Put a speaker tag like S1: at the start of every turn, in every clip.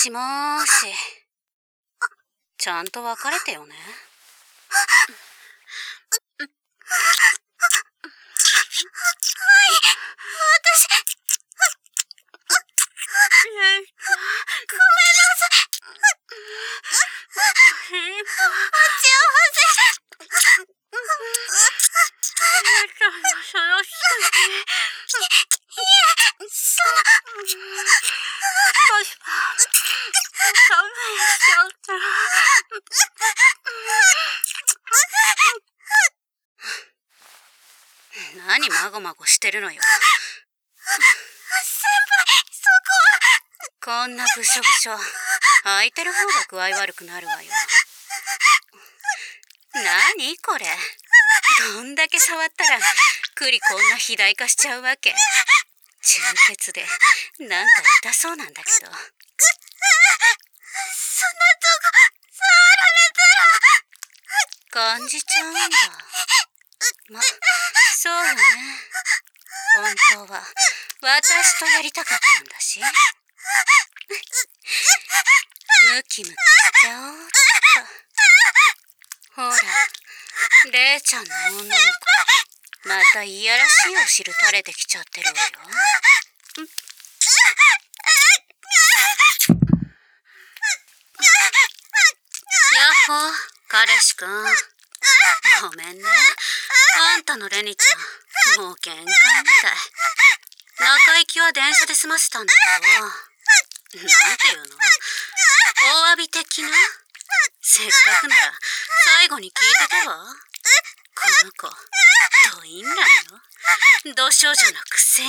S1: しもーし。ちゃんと別れてよね。何まごまごしてるのよ。こんなぐしょぐしょ、空いてる方が具合悪くなるわよ。何これ。どんだけ触ったら栗こんな肥大化しちゃうわけ。充血でなんか痛そうなんだけど。
S2: そんなとこ触られたら。
S1: 感じちゃうんだ。ま、そうよね。本当は私とやりたかったんだし。ムキムキしちゃおうっと。ほら、レイちゃんの女の子、またいやらしいお汁垂れてきちゃってるわよ。やっほー、彼氏くん。ごめんね。あんたのレニちゃん、もう限界みたい。中行きは電車で済ませたんだけど、なんていうの？大詫び的な？せっかくなら最後に聞いてけば？この子、ドインランよ。土少女のくせに。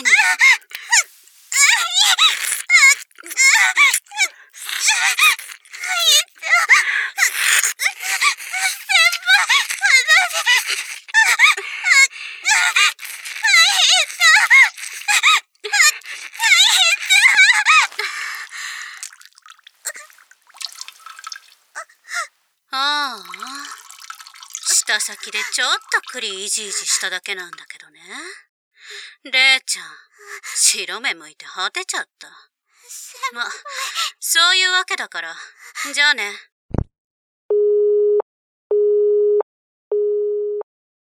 S1: ああ、舌先でちょっと栗いじいじしただけなんだけどね。レイちゃん、白目向いて果てちゃった。ま、そういうわけだから、じゃあね。